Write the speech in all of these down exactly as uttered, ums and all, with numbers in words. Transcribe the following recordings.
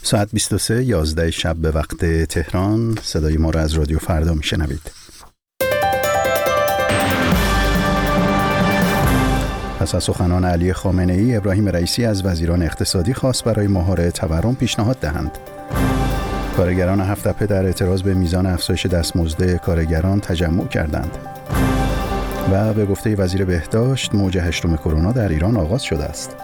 ساعت بیست و سه یازده شب به وقت تهران. صدای ما را از رادیو فردا میشنوید. پس از سخنان علی خامنه ای، ابراهیم رئیسی از وزیران اقتصادی خواست برای مهار تورم پیشنهاد دهند. کارگران هفت‌تپه در اعتراض به میزان افزایش دستمزد کارگران تجمع کردند. و به گفته وزیر بهداشت، موج هشتم کرونا در ایران آغاز شده است.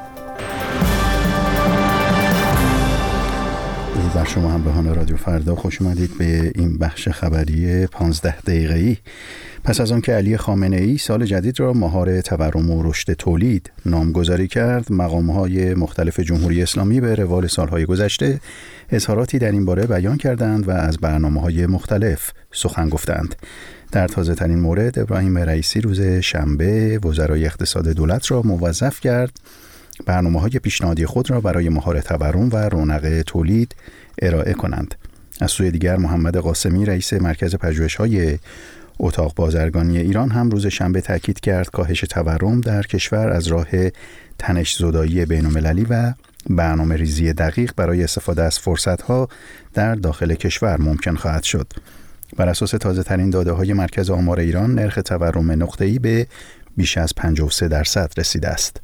بر شما همراهان رادیو فردا، خوش اومدید به این بخش خبری پانزده دقیقه‌ای. پس از آن که علی خامنه ای سال جدید را مهار تورم و رشد تولید نامگذاری کرد، مقام‌های مختلف جمهوری اسلامی به روال سالهای گذشته اظهاراتی در این باره بیان کردند و از برنامه‌های مختلف سخن گفتند. در تازه ترین مورد، ابراهیم رئیسی روز شنبه وزرای اقتصاد دولت را موظف کرد برنامه‌های پیشنهادی خود را برای مهار تورم و رونق تولید ارائه کنند. از سوی دیگر، محمد قاسمی رئیس مرکز پژوهش‌های اتاق بازرگانی ایران هم روز شنبه تاکید کرد کاهش تورم در کشور از راه تنش زدایی بین‌المللی و برنامه ریزی دقیق برای استفاده از فرصت‌ها در داخل کشور ممکن خواهد شد. بر اساس تازه ترین داده های مرکز آمار ایران، نرخ تورم نقطه‌ای به بیش از پنجاه و سه درصد رسیده است.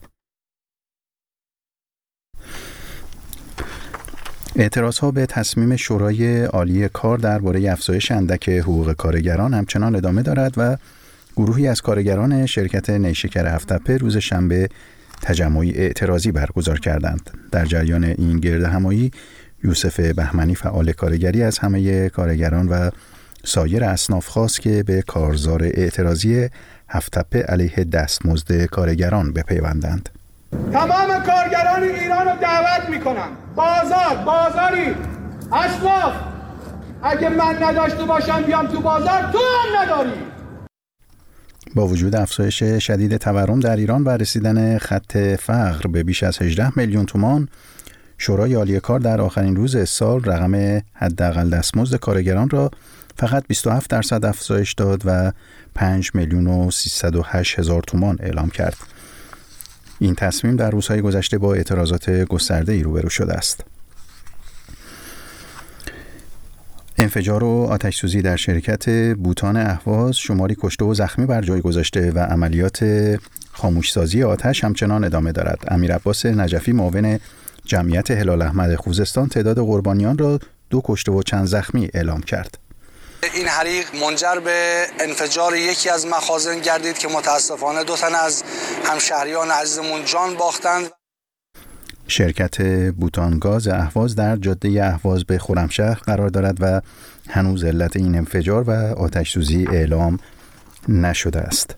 اعتراضها به تصمیم شورای عالی کار درباره افزایش اندک حقوق کارگران همچنان ادامه دارد و گروهی از کارگران شرکت نیشکر هفت‌تپه روز شنبه تجمعی اعتراضی برگزار کردند. در جریان این گردهمایی، یوسف بهمنی فعال کارگری از همه کارگران و سایر اصناف خواست که به کارزار اعتراضی هفت‌تپه علیه دستمزد کارگران بپیوندند. تمام کارگران ایران رو دعوت میکنم، بازار بازاری اصناف، اگه من نداشته باشم بیام تو بازار، تو هم نداری. با وجود افزایش شدید تورم در ایران و رسیدن خط فقر به بیش از هجده میلیون تومان، شورای عالی کار در آخرین روز سال رقم حداقل دستمزد کارگران را فقط بیست و هفت درصد افزایش داد و پنج میلیون و سیصد و هشت هزار تومان اعلام کرد. این تصمیم در روزهای گذشته با اعتراضات گسترده‌ای روبرو شده است. انفجار و آتش‌سوزی در شرکت بوتان اهواز شماری کشته و زخمی بر جای گذاشته و عملیات خاموشسازی آتش همچنان ادامه دارد. امیر عباس نجفی، معاون جمعیت هلال احمد خوزستان، تعداد قربانیان را دو کشته و چند زخمی اعلام کرد. این حریق منجر به انفجار یکی از مخازن گردید که متاسفانه دو تن از همشهریان عزیزمون جان باختند. شرکت بوتانگاز اهواز در جاده اهواز به خرمشهر قرار دارد و هنوز علت این انفجار و آتش سوزی اعلام نشده است.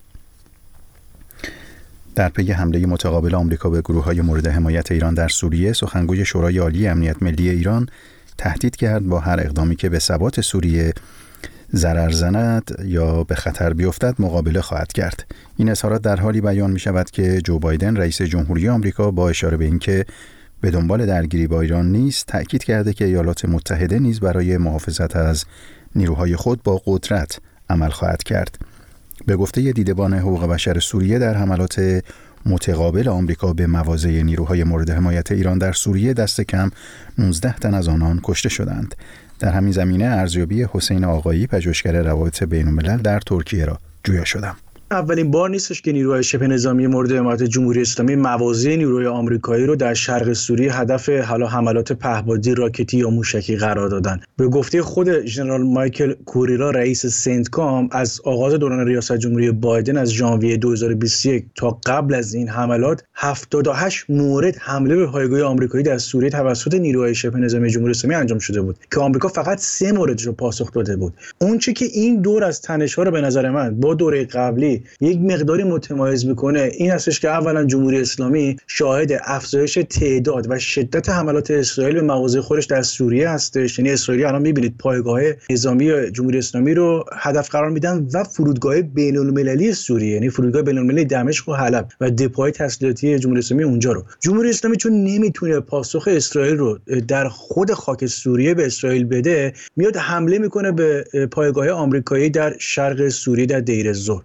در پی حمله متقابل آمریکا به گروه‌های مورد حمایت ایران در سوریه، سخنگوی شورای عالی امنیت ملی ایران تهدید کرد با هر اقدامی که به ثبات سوریه ضرر زند یا به خطر بیفتد مقابله خواهد کرد. این اظهارات در حالی بیان می شود که جو بایدن رئیس جمهوری آمریکا با اشاره به اینکه به دنبال درگیری با ایران نیست، تأکید کرده که ایالات متحده نیز برای محافظت از نیروهای خود با قدرت عمل خواهد کرد. به گفته دیدبان حقوق بشر سوریه، در حملات متقابل آمریکا به مواضع نیروهای مورد حمایت ایران در سوریه دست کم نوزده تن از آنان کشته شدند. در همین زمینه ارزیابی حسین آقایی، پژوهشگر روابط بین‌الملل در ترکیه را جویا شدم. اولین بار نیستش که نیروهای شبه نظامی مورد حمایت جمهوری اسلامی مواضع نیروهای آمریکایی رو در شرق سوریه هدف حالا حملات پهپادی راکتی یا موشکی قرار دادن. به گفته خود ژنرال مایکل کوریرا، رئیس سنتکام، از آغاز دوران ریاست جمهوری بایدن از ژانویه دو هزار و بیست و یک تا قبل از این حملات هفتاد و هشت مورد حمله به پایگاه آمریکایی در سوریه توسط نیروهای شبه نظامی جمهوری اسلامی انجام شده بود که آمریکا فقط سه موردش رو پاسخ داده بود. اون چه که این دور از تنش‌ها رو به نظر من با دوره قبلی یک مقداری متمایز میکنه این هستش که اولا جمهوری اسلامی شاهد افزایش تعداد و شدت حملات اسرائیل به مواضع خودش در سوریه هستش. یعنی اسرائیل الان میبینید پایگاه نظامی جمهوری اسلامی رو هدف قرار میدن و فرودگاه بین‌المللی سوریه، یعنی فرودگاه بین‌المللی دمشق و حلب و دپوهای تسلیحاتی جمهوری اسلامی اونجا رو. جمهوری اسلامی چون نمیتونه پاسخ اسرائیل رو در خود خاک سوریه به اسرائیل بده، میاد حمله میکنه به پایگاه آمریکایی در شرق سوریه در دیر الزور. مسئله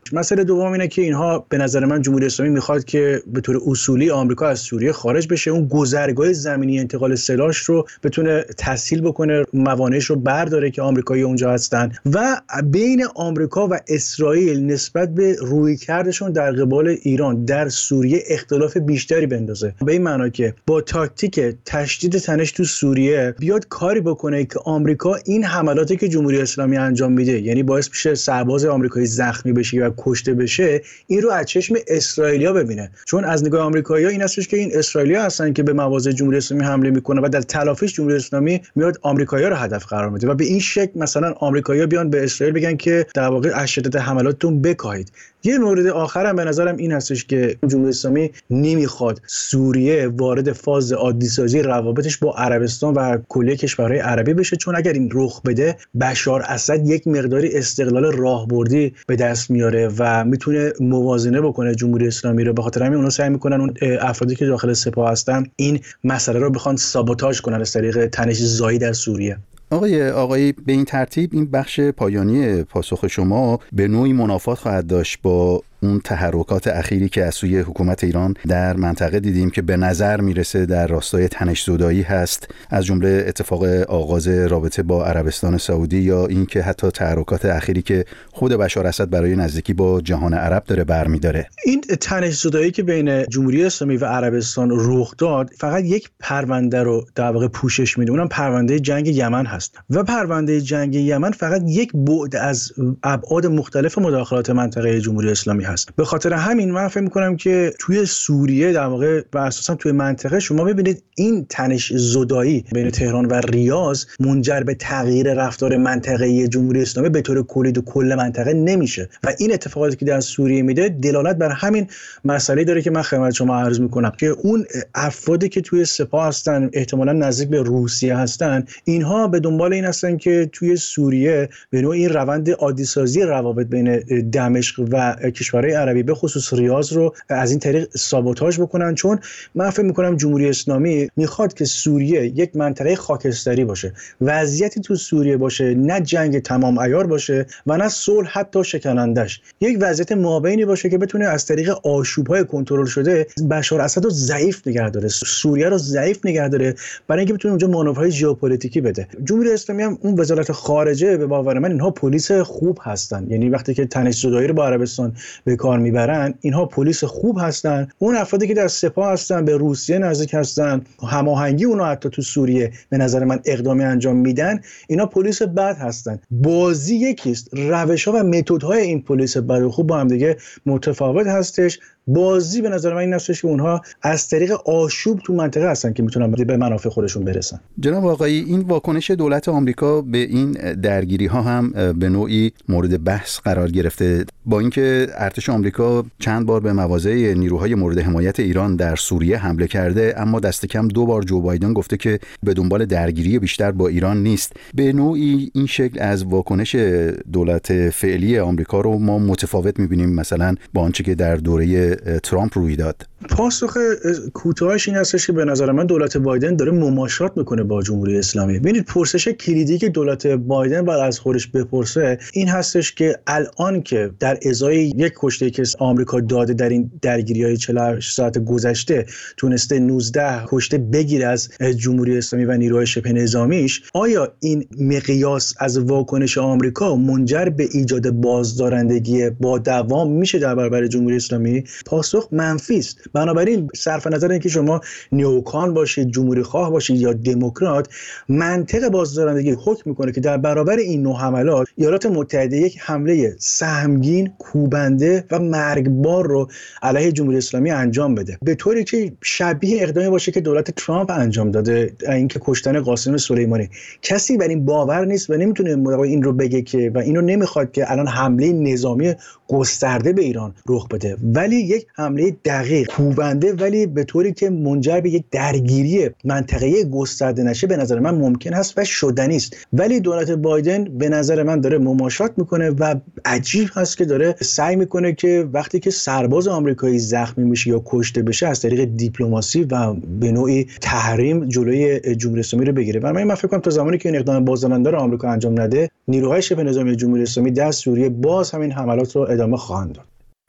دوم اینه که اینها به نظر من جمهوری اسلامی میخواد که به طور اصولی آمریکا از سوریه خارج بشه، اون گذرگاه زمینی انتقال سلاحش رو بتونه تسهیل بکنه، موانعش رو برداره که آمریکایی اونجا هستن و بین آمریکا و اسرائیل نسبت به رویکردشون در قبال ایران در سوریه اختلاف بیشتری بندازه. به این معنی که با تاکتیک تشدید تنش تو سوریه بیاد کاری بکنه که آمریکا این حملاتی که جمهوری اسلامی انجام میده، یعنی باعث میشه سرباز آمریکایی زخمی بشه و کشته بشه، این رو از چشم اسرائیلیا ببینه. چون از نگاه آمریکایی‌ها این هستش که این اسرائیلیا هستن که به مواضع جمهوری اسلامی حمله میکنه و در تلافیش جمهوری اسلامی میاد آمریکایی‌ها رو هدف قرار میده و به این شکل مثلا آمریکایی‌ها بیان به اسرائیل بگن که در واقع از شدت حملاتتون بکاهید. یه مورد آخرم به نظرم این هستش که جمهوری اسلامی نمیخواد سوریه وارد فاز عادی سازی روابطش با عربستان و کلیه کشورهای عربی بشه، چون اگر این رخ بده بشار اسد یک مقداری استقلال راهبردی به دست میاره و میتونه موازنه بکنه جمهوری اسلامی رو. به خاطر همین اونا سعی میکنن اون افرادی که داخل سپاه هستن این مسئله رو بخوان سابوتاژ کنن از طریق تنش زایی در سوریه. آقای آقایی به این ترتیب این بخش پایانی پاسخ شما به نوعی منافات خواهد داشت با اون تحرکات اخیری که از سوی حکومت ایران در منطقه دیدیم که به نظر میرسه در راستای تنش‌زدایی هست، از جمله اتفاق آغاز رابطه با عربستان سعودی یا این که حتی تحرکات اخیری که خود بشار اسد برای نزدیکی با جهان عرب داره برمی‌داره. این تنش‌زدایی که بین جمهوری اسلامی و عربستان رخ داد فقط یک پرونده رو در واقع پوشش میده، اونم پرونده جنگ یمن هست و پرونده جنگ یمن فقط یک بعد از ابعاد مختلف مداخلات منطقه جمهوری اسلامی هست. به خاطر همین من فکر می‌کنم که توی سوریه در واقع و اساسا توی منطقه شما ببینید این تنش زدایی بین تهران و ریاض منجر به تغییر رفتار منطقه‌ای جمهوری اسلامی به طور کلی و کل منطقه نمیشه و این اتفاقاتی که در سوریه میده دلالت بر همین مسئله داره که من خدمت شما عرض می‌کنم که اون افرادی که توی سپاه هستن احتمالاً نزدیک به روسیه هستن، اینها به دنبال این هستن که توی سوریه به نوعی این روند عادی سازی روابط بین دمشق و کشور عربی به خصوص ریاض رو از این طریق سابوتاژ بکنن، چون من فکر می‌کنم جمهوری اسلامی میخواد که سوریه یک منطقه خاکستری باشه، وضعیتی تو سوریه باشه نه جنگ تمام عیار باشه و نه صلح حتی شکنندش، یک وضعیت مابینی باشه که بتونه از طریق آشوب‌های کنترل شده بشار اسد رو ضعیف نگه داره، سوریه رو ضعیف نگه داره برای اینکه بتونه اونجا مانورهای ژئوپلیتیکی بده. جمهوری اسلامی هم اون وزارت خارجه به باور من اینها پلیس خوب هستن، یعنی وقتی که تنش‌زدایی رو با عربستان به کار میبرن اینها پلیس خوب هستن. اون افرادی که در سپاه هستن به روسیه نزدیک هستن، هماهنگی اونها حتی تو سوریه به نظر من اقدامی انجام میدن، اینا پلیس بد هستن. بازی یکیست، روش‌ها و متدهای این پلیس بد و خوب با هم دیگه متفاوت هستش. بازی به نظر من این هستش که اونها از طریق آشوب تو منطقه هستن که میتونن به منافع خودشون برسن. جناب آقایی، این واکنش دولت آمریکا به این درگیری ها هم به نوعی مورد بحث قرار گرفته، با اینکه ارتش آمریکا چند بار به مواضع نیروهای مورد حمایت ایران در سوریه حمله کرده، اما دست کم دو بار جو بایدن گفته که به دنبال درگیری بیشتر با ایران نیست. به نوعی این شکل از واکنش دولت فعلی آمریکا رو ما متفاوت می‌بینیم مثلا با آنچه که در دوره ترامپ روی داد. پاسخ کوتاهش این هستش که به نظر من دولت بایدن داره مماشات میکنه با جمهوری اسلامی. ببینید پرسش کلیدی که دولت بایدن باید از خودش بپرسه این هستش که الان که در ازای یک کشته که آمریکا داده در این درگیری‌های چهل و هشت ساعت گذشته تونسته نوزده کشته بگیره از جمهوری اسلامی و نیروهای شبه نظامیش، آیا این مقیاس از واکنش آمریکا منجر به ایجاد بازدارندگی با دوام میشه در برابر جمهوری اسلامی؟ پاسخ منفی است. بنابراین صرف نظر اینکه شما نیوکان باشید، جمهوری خواه باشید یا دموکرات، منطق بازدارندگی حکم میکنه که در برابر این نوع حملات ایالات متحده یک حمله سهمگین، کوبنده و مرگبار رو علیه جمهوری اسلامی انجام بده، به طوری که شبیه اقدامی باشه که دولت ترامپ انجام داده، اینکه کشتن قاسم سلیمانی. کسی بر این باور نیست و نمیتونه این رو بگه که و اینو نمیخواد که الان حمله نظامی گسترده به ایران رخ بده، ولی یک حمله دقیق کوبنده ولی به طوری که منجر به یک درگیری منطقه‌ای گسترده نشه به نظر من ممکن است و شدنی است. ولی دولت بایدن به نظر من داره مماشات میکنه و عجیب هست که داره سعی میکنه که وقتی که سرباز آمریکایی زخمی میشه یا کشته بشه از طریق دیپلماسی و به نوعی تحریم جلوی جمهوری اسلامی رو بگیره. و من فکر کنم تا زمانی که این اقدام بازدارنده رو آمریکا انجام نده، نیروهای شبه نظامی جمهوری اسلامی در سوریه باز همین حملات رو ادامه خواهند داد.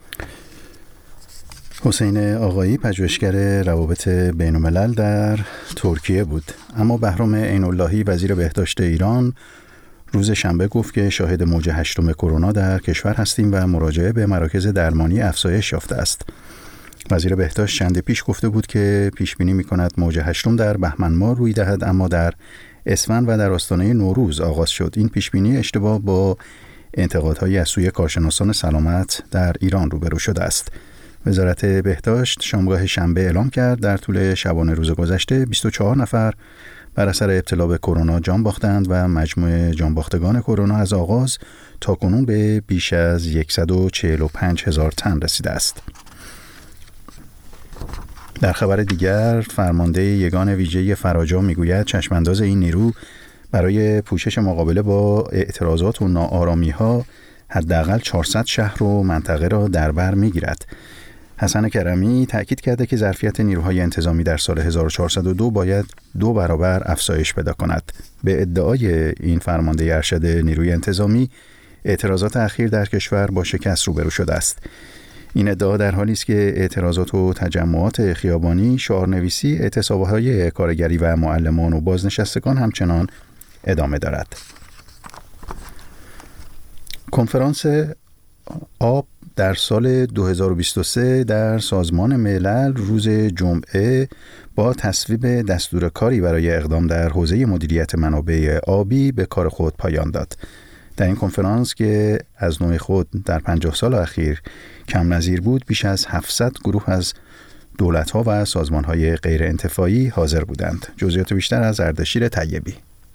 حسین آقایی پژوهشگر روابط بین الملل در ترکیه بود. اما بهرام عین‌اللهی وزیر بهداشت ایران روز شنبه گفت که شاهد موج هشتم کرونا در کشور هستیم و مراجعه به مراکز درمانی افزایش یافته است. وزیر بهداشت چند پیش گفته بود که پیش بینی می‌کند موج هشتم در بهمن ماه روی دهد، اما در اسفند و در آستانه نوروز آغاز شد. این پیش بینی اشتباه با انتقادهای از سوی کارشناسان سلامت در ایران روبرو شده است. وزارت بهداشت شامگاه شنبه اعلام کرد در طول شبانه روز گذشته بیست و چهار نفر بر اثر ابتلا به کرونا جان باختند و مجموع جانباختگان کرونا از آغاز تا کنون به بیش از صد و چهل و پنج هزار تن رسیده است. در خبر دیگر، فرمانده یگان ویژه فراجا میگوید چشمانداز این نیرو برای پوشش مقابله با اعتراضات و ناآرامی‌ها حداقل چهارصد شهر و منطقه را در بر میگیرد. حسن کرمی تأکید کرده که ظرفیت نیروهای انتظامی در سال هزار و چهارصد و دو باید دو برابر افزایش پیدا کند. به ادعای این فرمانده ارشد نیروی انتظامی، اعتراضات اخیر در کشور با شکست روبرو شده است. این ادعا در حالی است که اعتراضات و تجمعات خیابانی، شعارنویسی، اعتصاب‌های کارگری و معلمان و بازنشستگان همچنان ادامه دارد. کنفرانس آب در سال دو هزار و بیست و سه در سازمان ملل روز جمعه با تصویب دستور کاری برای اقدام در حوزه مدیریت منابع آبی به کار خود پایان داد. در این کنفرانس که از نوع خود در پنجاه سال اخیر کم نظیر بود، بیش از هفتصد گروه از دولت‌ها و سازمان‌های غیر انتفاعی حاضر بودند. جزئیات بیشتر از اردشیر طیبی.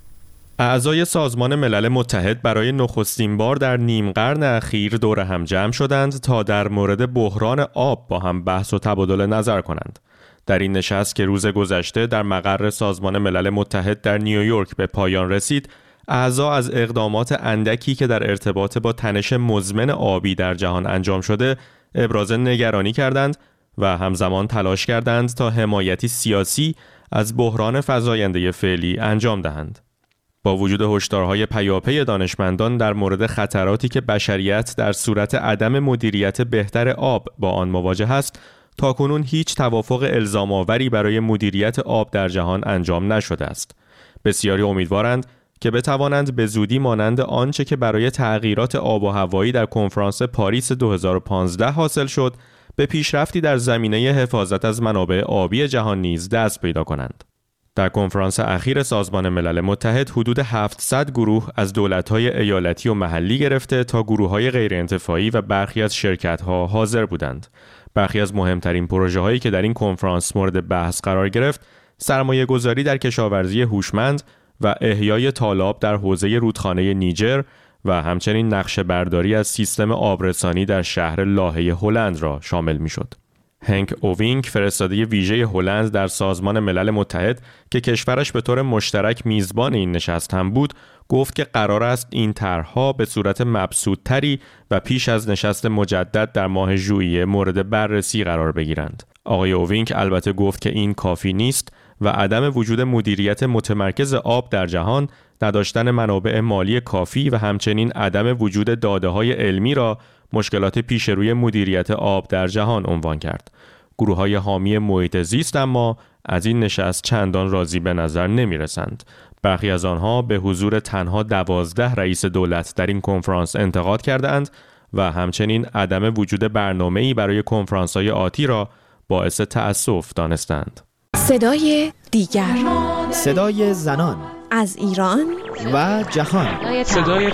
اعضای سازمان ملل متحد برای نخستین بار در نیم قرن اخیر دور هم جمع شدند تا در مورد بحران آب با هم بحث و تبادل نظر کنند. در این نشست که روز گذشته در مقر سازمان ملل متحد در نیویورک به پایان رسید، اعضا از اقدامات اندکی که در ارتباط با تنش مزمن آبی در جهان انجام شده ابراز نگرانی کردند و همزمان تلاش کردند تا حمایتی سیاسی از بحران فزاینده فعلی انجام دهند. با وجود هشدارهای پیاپی دانشمندان در مورد خطراتی که بشریت در صورت عدم مدیریت بهتر آب با آن مواجه است، تاکنون هیچ توافق الزام‌آوری برای مدیریت آب در جهان انجام نشده است. بسیاری امیدوارند که بتوانند به زودی مانند آنچه که برای تغییرات آب و هوایی در کنفرانس پاریس دو هزار و پانزده حاصل شد، به پیشرفتی در زمینه حفاظت از منابع آبی جهان نیز دست پیدا کنند. در کنفرانس اخیر سازمان ملل متحد حدود هفتصد گروه از دولت‌های ایالتی و محلی گرفته تا گروه‌های غیرانتفاعی و برخی از شرکت‌ها حاضر بودند. برخی از مهمترین پروژه‌هایی که در این کنفرانس مورد بحث قرار گرفت، سرمایه‌گذاری در کشاورزی هوشمند و احیای تالاب در حوزه رودخانه نیجر و همچنین نقشه برداری از سیستم آبرسانی در شهر لاهه هلند را شامل می‌شد. هنک اووینک، فرستاده ویژه هلند در سازمان ملل متحد که کشورش به طور مشترک میزبان این نشست هم بود، گفت که قرار است این طرح‌ها به صورت مبسوط‌تری و پیش از نشست مجدد در ماه ژوئیه مورد بررسی قرار بگیرند. آقای اووینک البته گفت که این کافی نیست و عدم وجود مدیریت متمرکز آب در جهان، نداشتن منابع مالی کافی و همچنین عدم وجود داده‌های علمی را مشکلات پیش روی مدیریت آب در جهان عنوان کرد. گروه‌های حامی محیط زیست اما از این نشست چندان راضی به نظر نمی‌رسند. برخی از آنها به حضور تنها دوازده رئیس دولت در این کنفرانس انتقاد کردند و همچنین عدم وجود برنامه‌ای برای کنفرانس‌های آتی را باعث تأسف دانستند. صدای دیگر، صدای زنان از ایران و جهان. صدای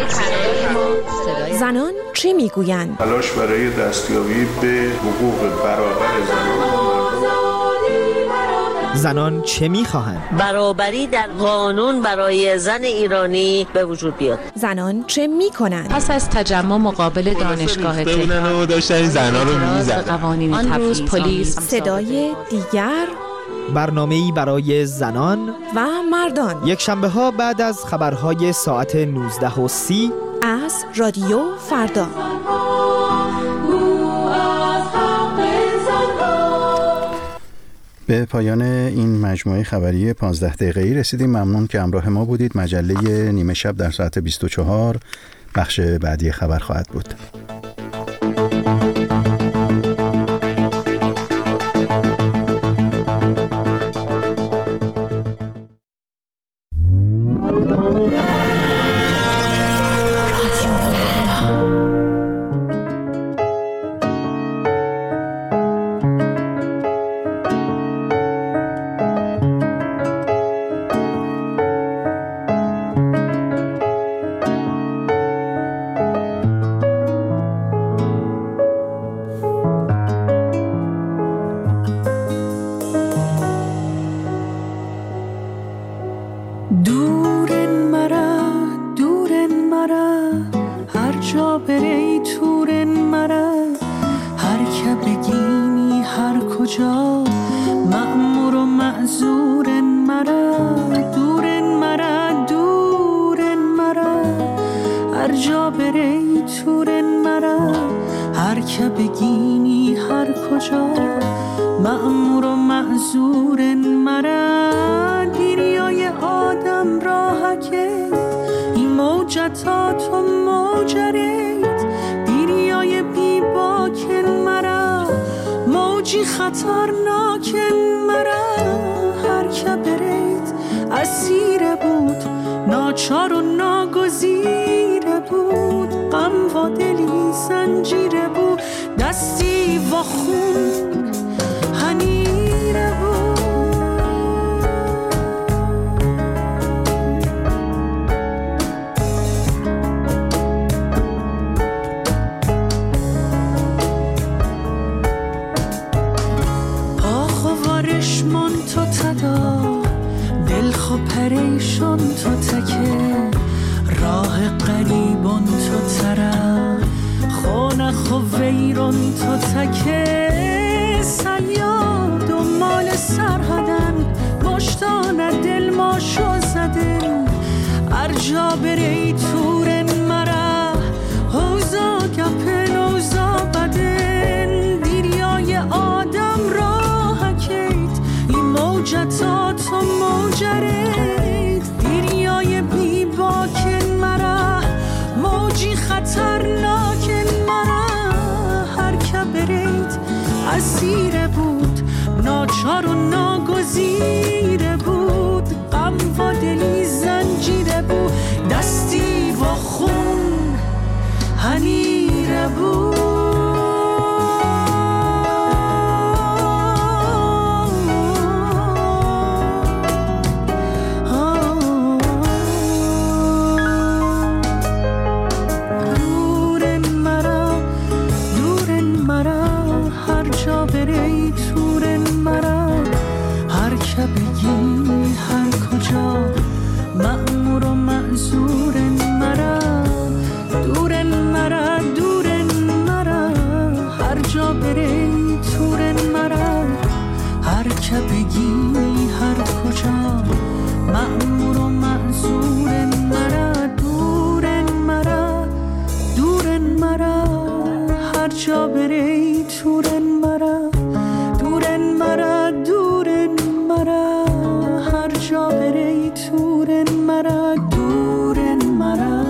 زنان چه میگویند؟ تلاش برای دستیابی به حقوق برابر زنان. زنان چه میخواهند؟ برابری در قانون برای زن ایرانی به وجود بیاد. زنان چه میکنند؟ پس از تجمع مقابل دانشگاه تهران داشتن زنان رو میزدن. قوانین آن روز پلیس صدای دیگر، برنامه‌ای برای زنان و مردان، یک شنبه ها بعد از خبرهای ساعت نوزده و سی از رادیو فردا. به پایان این مجموعه خبری پانزده دقیقه‌ای رسیدیم. ممنون که همراه ما بودید. مجله نیمه شب در ساعت بیست و چهار بخش بعدی خبر خواهد بود. دورن مرا دورن مرا هر جا بری تورن مرا هر که بگینی هر کجا مأمور و معذورن مرا دورن مرا دورن مرا هر جا بری تورن مرا هر که بگینی هر کجا مأمور و معذورن مرا دیریای آدم راهکه این موجتات و موجرید دیریای بی باکن مرا موجی خطرناکن مرا هر که برید اسیر بود ناچار و ناگزیره بود غم و دلی زنجیره بود دستی و خون هنیره بود آخ و وارشمون تو تدا دل خو پریشون تو تکه راه قریبون تو ترا خونه خو ویرون تو تکه سیاد و مال سرحدن مشتان دل ما شو زدن هر جا بری تورن مرا حوزا گپن اوزا بدن دیریای آدم راه کید این موجتات و موجرید دیریای بی باکن مرا موجی خطرناکن مرا هر که برید اسیر بود ناچار و ناگزیره بود غم و دلی زنجیره بود دستی و خون هنیره بود مأمور و معذورن مرا دورن مرا دورن مرا هر جا بری تورن مرا هر که بگی هر کجا مأمور و معذورن مرا دورن مرا دورن مرا هر جا بری تورن مرا دورن مرا دورن مرا هر جا بری تورن مرا دورن مرا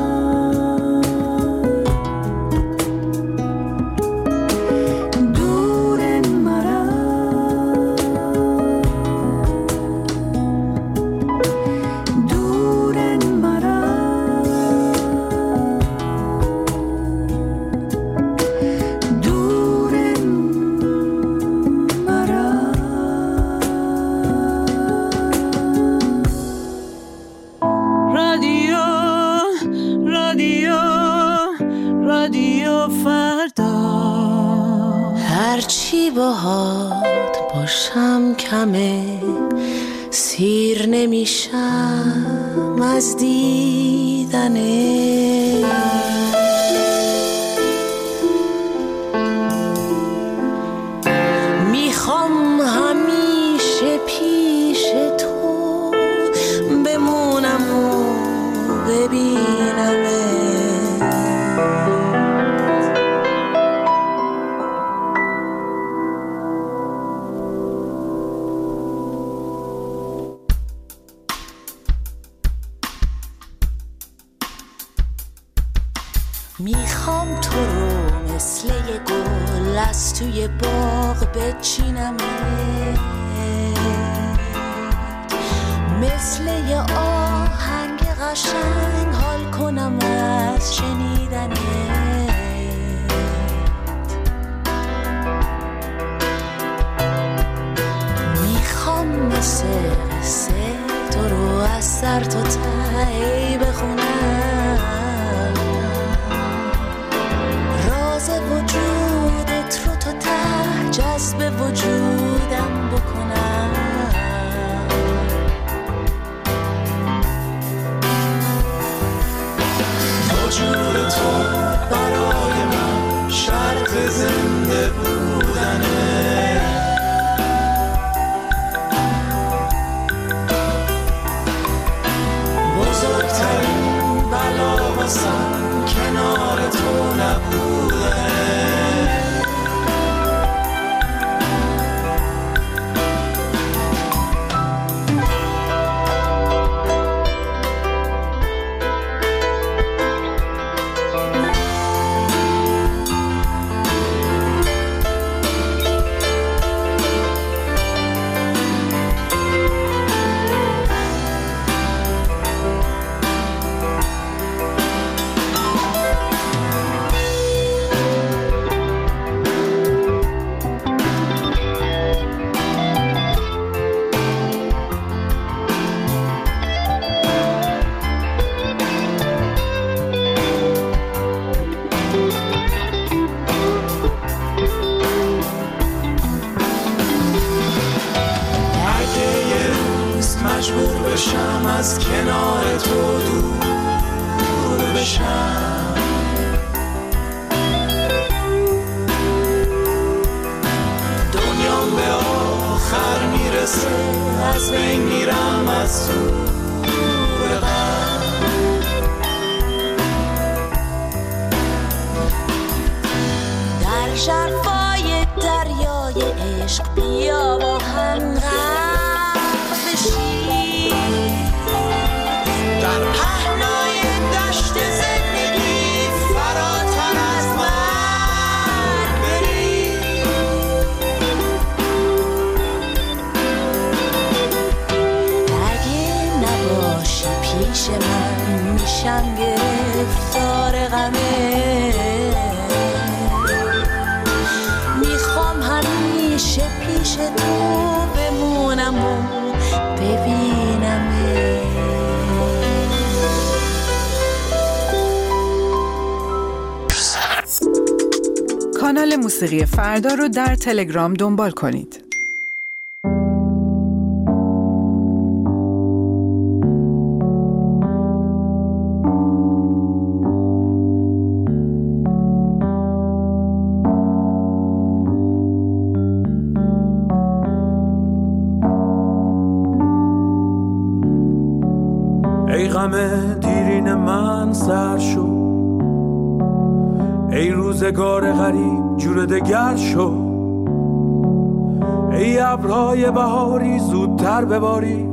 دورن مرا دورن مرا دورن مرا رادیو رادیو رادیو فردا هرچی باهات باشم کمه سیر نمیشم از دیدنه میخوام همیشه پیش تو بمونم و ببینمه میخوام تو رو مثل یه گل از توی باغ بچینمه مثل یه آهنگ قشنگ حال کنم از شنیدنه میخوام مثل قصه تو رو از سر تا ته بخونم راز وجودت رو تا ته جذب وجودم بکنم تو برای من شرط زنده بودنه. بزرگترین بلا واسم کنار تو نبودنه. مجبور بشم از کنار تو دور بشم، دنیام به آخر میرسه از بین میرم از تو غم. در شرفای دریای عشق بیا با هم غرق بشی، در پهنای دشت زندگی فراتر از مرگ بری. اگه نباشی پیش من میشم گرفتار غمه، میخوام همیشه پیش تو بمونم و ببینم. کانال موسیقی فردا رو در تلگرام دنبال کنید. ای غم دیرین من سر شو، ای روزگار غریب جور دگر شو، ای ابرهای بهاری زودتر بباری،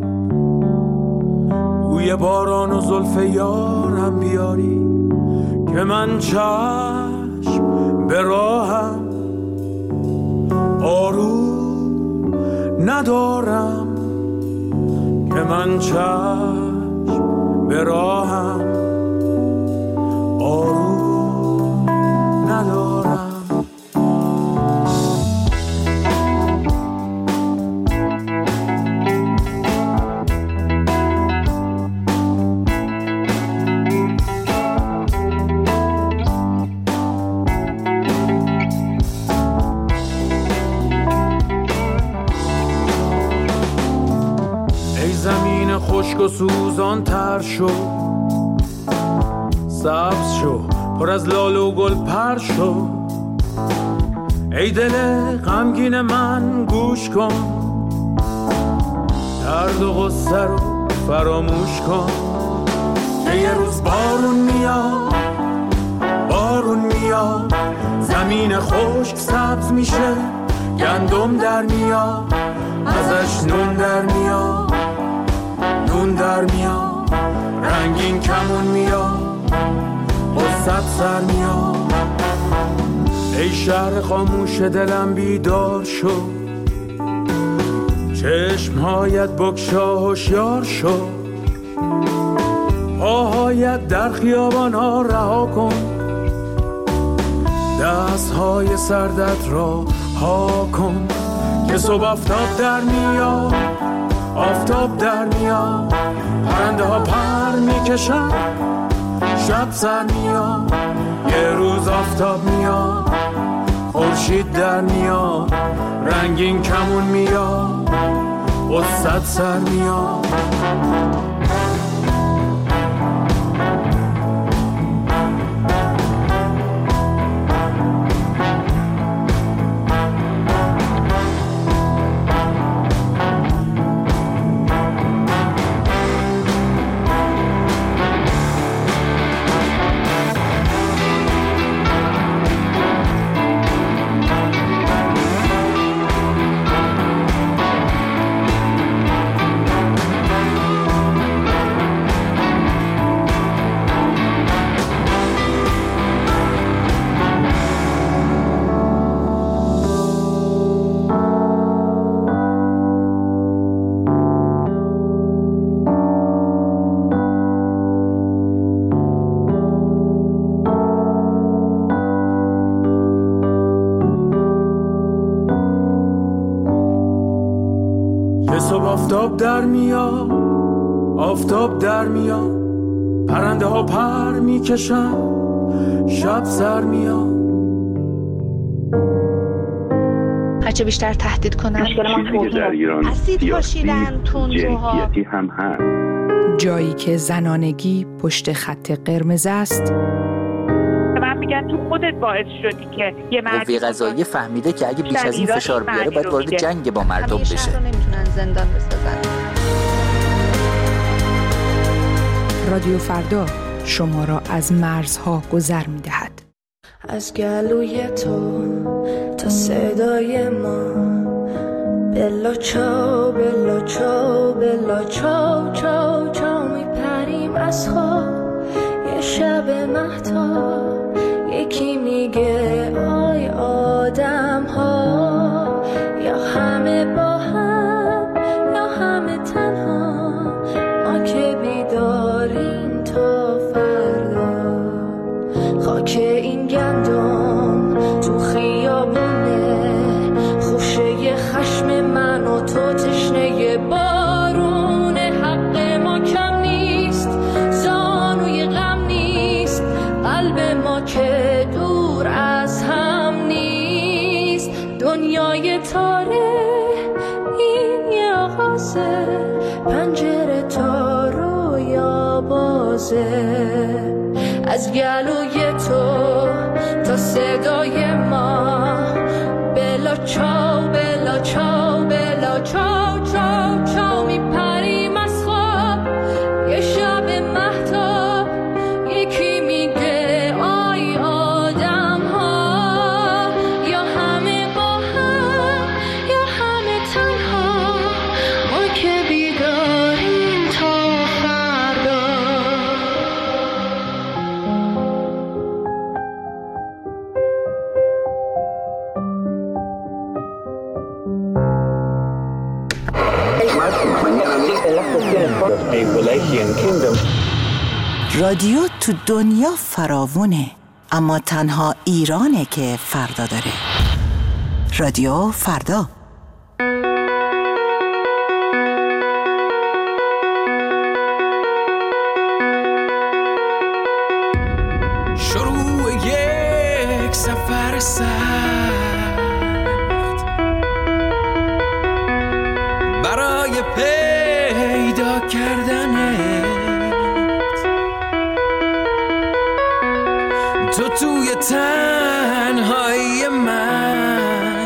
بوی باران و زلف یارم بیاری، که من چشم به راهم آروم ندارم، که من چشم به راهم آروم ندارم. ای زمین خشک و سوزان تر شو، سبز شو پر از لاله و گل پر شو، ای دل غمگین من گوش کن، درد و غصه رو فراموش کن، که یه روز بارون میاد بارون میاد، زمین خشک سبز میشه، گندم در میاد ازش نون در میاد، نون در میاد رنگین کمون میاد، قصت سر میاد. ای شهر خاموش دلم بیدار شو، چشمهایت بگشا هوشیار شو، پاهایت در خیابان ها رها کن، دست های سردت را ها کن، که صبح آفتاب در میاد آفتاب در میاد، پرنده ها پر میکشن شب سر میاد، یه روز آفتاب میاد خورشید در میاد، رنگین کمون میاد قصت سر میاد. در میاد، آفتاب در میاد، پرنده ها پر میکشن، شب سر میاد. هرچه بیشتر تهدید کنن چیزی که در ایران اسید پاشیدن، تندروها، جنسیتی هم هست. جایی که زنانگی پشت خط قرمز است. من میگن تو خودت باعث شدی که یه مرد قوه قضاییه فهمیده که اگه بیش از این فشار بیاره باید وارد جنگ با مردم بشه. همیشه رو نمیتونن زندان بسازن. رادیو فردا شما را از مرزها گذر می‌دهد. از گلوی تو تا صدای ما، بلا چاو بلا چاو بلا چاو چاو چاو میپریم از خواب. یه شب مهتاب یکی میگه آی آدم ها، یا همه با هم یا همه تنها، ما که بیداریم تا فردا. خاک این گندم تو خیابونه، خوشه خشم من و تو تشنه بارونه. حق ما کم نیست، زانوی غم نیست، قلب ما که دور از هم نیست. دنیای تاره این یه آغازه، پنجره تا رویا بازه. از گلوی تو تا صدای ما، بلا چاو بلا چاو بلا چاو چاو چاو میپریم از خواب. یه شب مهتاب یکی میگه آی آدم ها، یا همه با هم یا همه تنها، ما که بیداریم تا فردا. رادیو تو دنیا فراوونه، اما تنها ایرانه که فردا داره. رادیو فردا. شروع یک سفر سخت برای پیدا کردنت، تو توی تنهایی من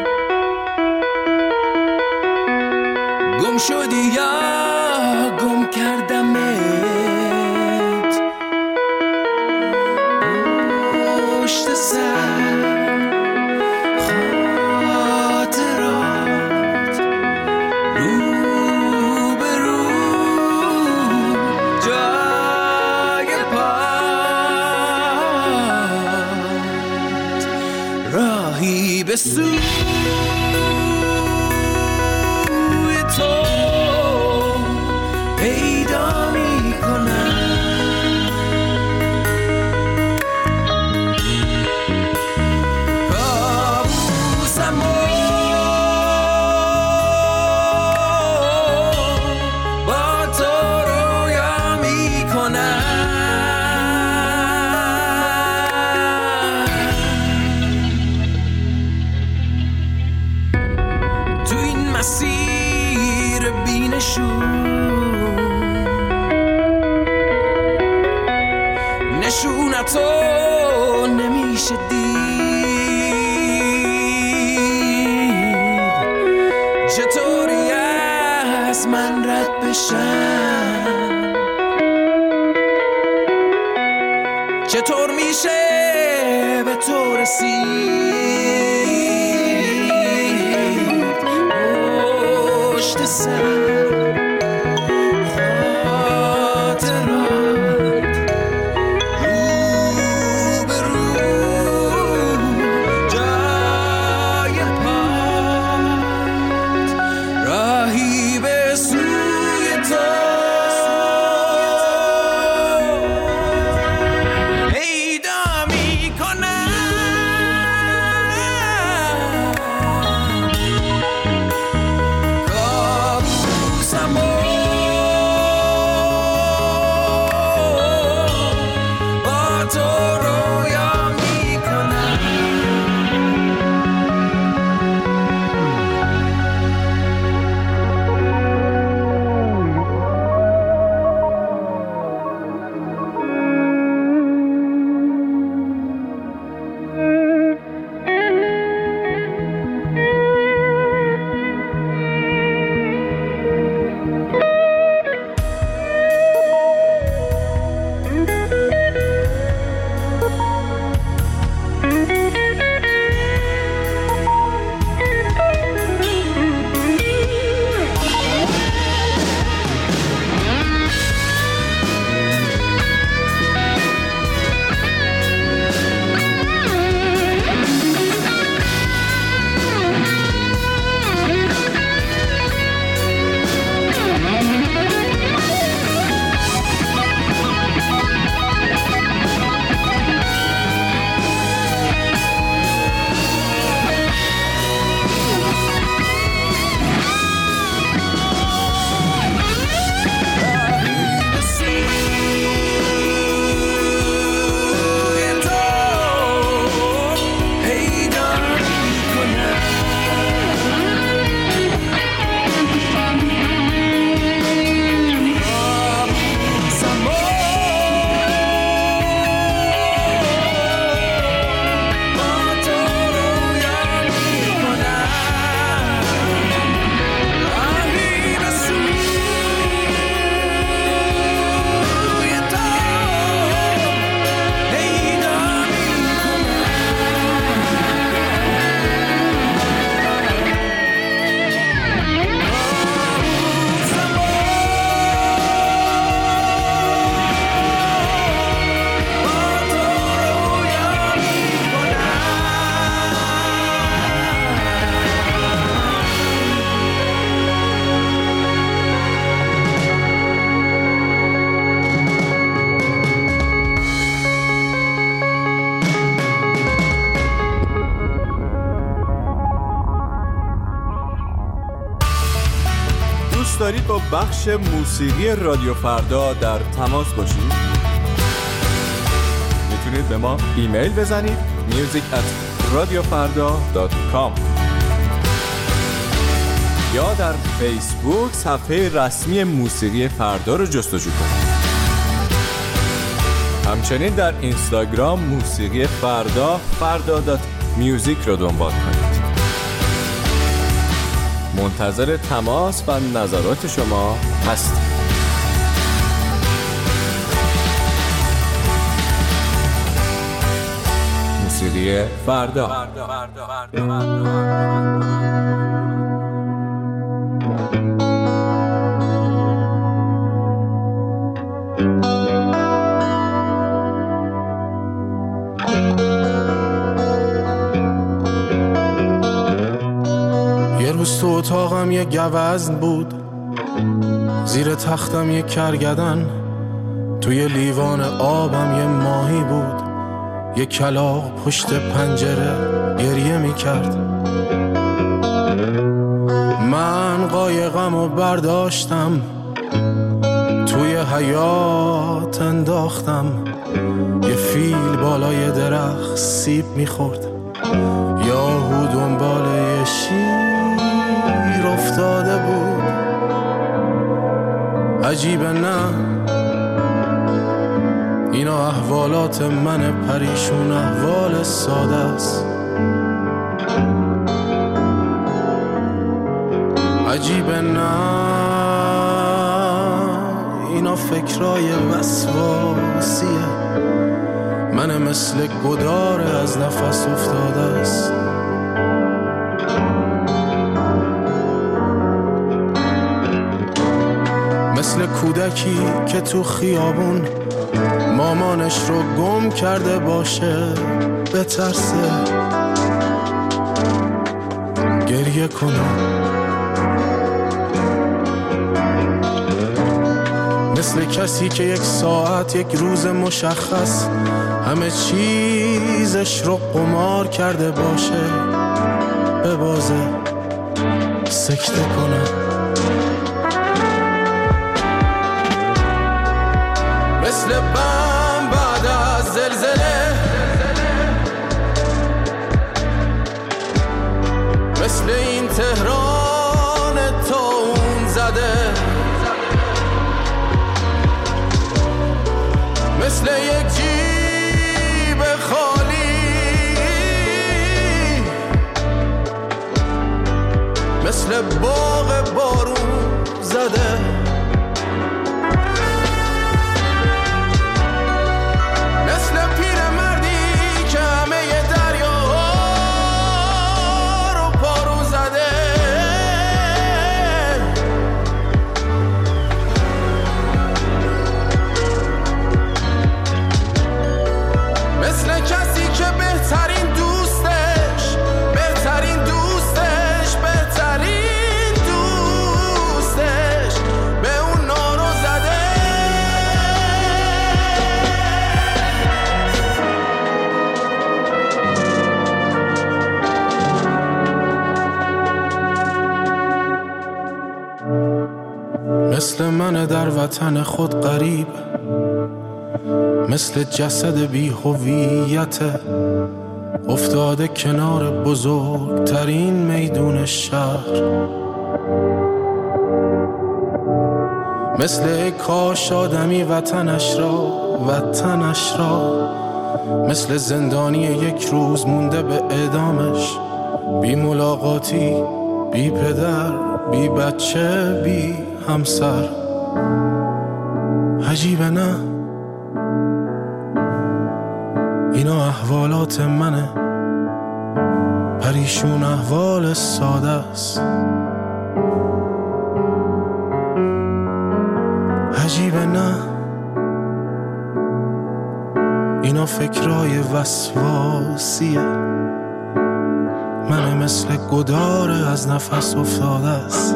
گم شدی یا گم کردمت. پشت سر خاطرات، رو به رو جای پات، راهی به سوی تو پیدا می کنم. کابوسم با تو رویا می کنم. تو این مسیر بینشون، نشونتو نمیشه دید. چطوری از من رد بشم، چطور میشه به تو رسید. پشت سر با بخش موسیقی رادیو فردا در تماس باشید؟ میتونید به ما ایمیل بزنید میوزیک ات رادیو فردا دات کام یا در فیسبوک صفحه رسمی موسیقی فردا رو جستجو کنید. همچنین در اینستاگرام موسیقی فردا فردا دات میوزیک رو دنبال کنید. منتظر تماس و نظرات شما هستیم. موسیقی فردا. یه روز تو اتاقم یه گوزن بود، زیر تختم یه کرگدن، توی لیوان آبم یه ماهی بود، یه کلاغ پشت پنجره گریه می کرد. من قایقم و برداشتم توی حیاط انداختم، یه فیل بالای درخت سیب می خورد، یاهو دنبال یه شیر افتاده بود. عجیبه نه اینا احوالات من پریشون، احوال ساده است. عجیبه نه اینا فکرای وسواسیه، من مثل گدار از نفس افتاده است. مثل کودکی که تو خیابون مامانش رو گم کرده باشه، بترسه گریه کنه. مثل کسی که یک ساعت یک روز مشخص همه چیزش رو قمار کرده باشه، ببازه سکته کنه. مثل بم بعد از زلزله، مثل این تهران تون زده، مثل یک جیب خالی، مثل باغ بارون زده. مثل من در وطن خود غریب، مثل جسد بی هویت افتاده کنار بزرگترین میدون شهر. مثل کاش آدمی وطنش را وطنش را مثل زندانی یک روز مونده به اعدامش، بی ملاقاتی، بی پدر، بی بچه، بی همسر. عجیبه نه اینا احوالات منه، پریشون احوال ساده است. عجیبه نه اینا فکرای وسواسیه، من مثل گدار از نفس افتاده است.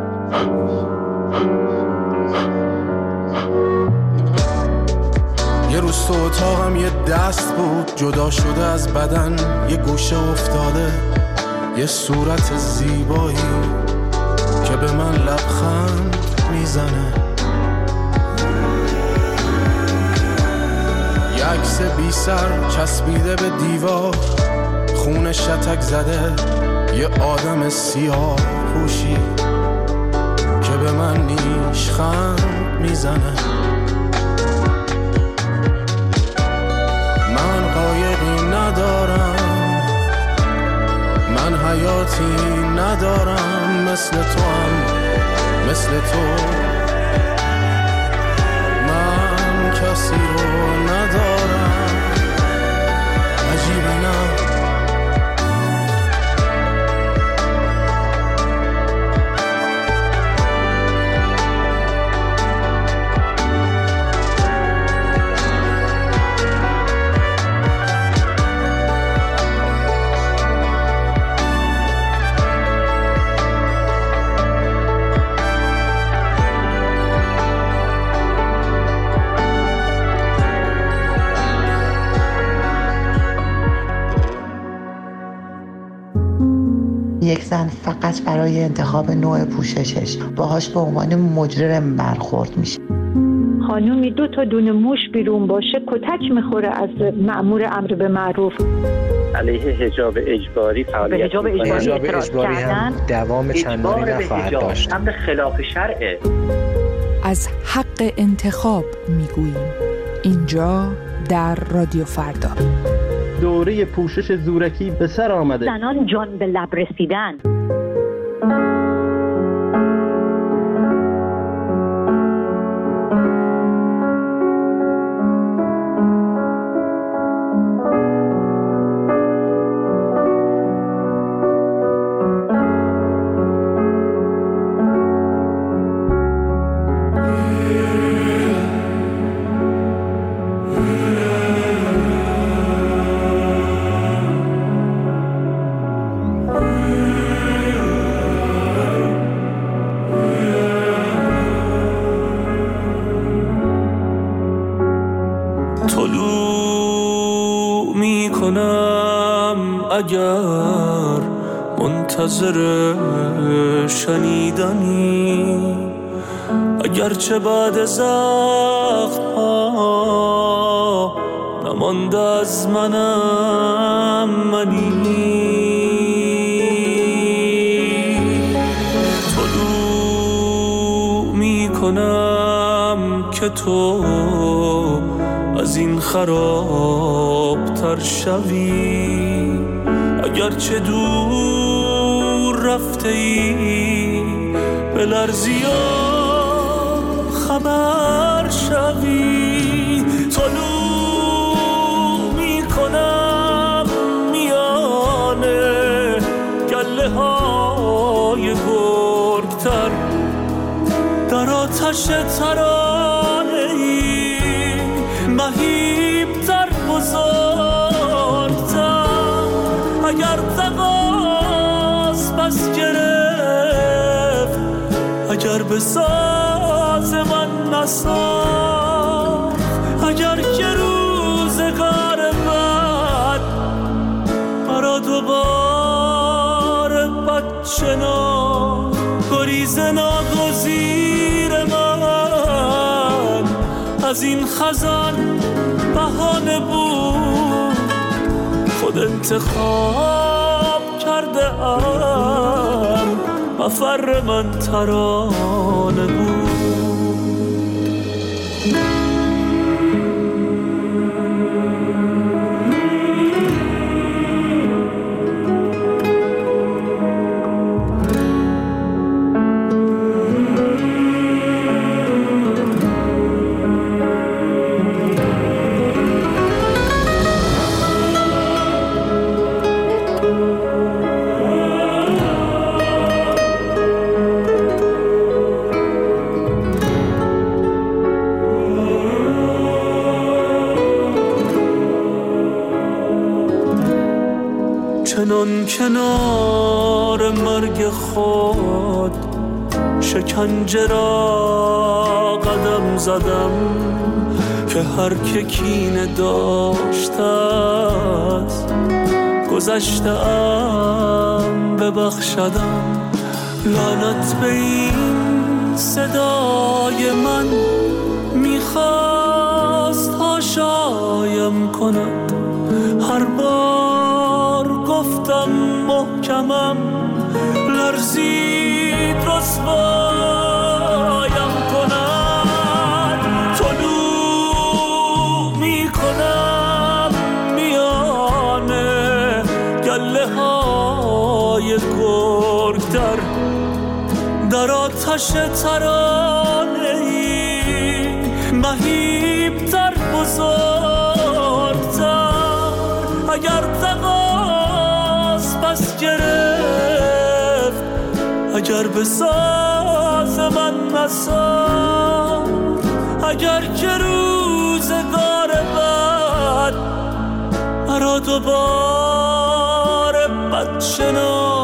یه روز تو اتاقم یه دست بود جدا شده از بدن، یه گوشه افتاده، یه صورت زیبایی که به من لبخند میزنه، عکس بی سر چسبیده به دیوار، خون شتک زده یه آدم سیاه پوشی که به من نیشخند میزنه. من قایقی ندارم، من حیاتی ندارم، مثل تو هم مثل تو من کسی رو ندارم. عجیبه نه یک زن فقط برای انتخاب نوع پوششش باهاش به عنوان مجرم برخورد میشه. خانومی دو تا دونه موش بیرون باشه کتک میخوره از مأمور امر به معروف. علیه حجاب اجباری فعالیت حجاب اجباری, حجاب اجباری هم دوام چندانی نخواهد داشت. امر خلاف شرعه. از حق انتخاب میگوییم اینجا در رادیو فردا. دوره پوشش زورکی به سر آمده. زنان جان به لب رسیدن. اگر منتظر شنیدنی، اگرچه بعد زخم ها نمانده از منم منی، طلوع می کنم که تو از این خراب تر شوی، اگرچه دور رفته ای به لرزی خبر شوی. طلوع می کنم میانه گله های گرگتر، در آتش ترانه ای مهیب تر بزرگتر. اگر تقاس بس گرفت، اگر به ساز من نساخت، اگر که روزگار بد مرا دوباره بد شناخت، گریز ناگزیر من از این خزان بهانه بود، خود انتخاب کرده ام مفر من ترانه بود. چنان کنار مرگ خود شکنجه را قدم زدم، که هر که کینه داشته است گذشته ام ببخشدم. لعنت به این صدای من میخواست هاشایم کند، هر بار گفتم محکمم لرزید رسوایم کند. طلوع میکنم میانه گله های گرگتر، در آتش ترانه ای مهیبتر بزرگتر. اگر تقاس پس گرفت، اگر به ساز من نساد، اگر که روزگار بعد مرا دوباره بد شناخت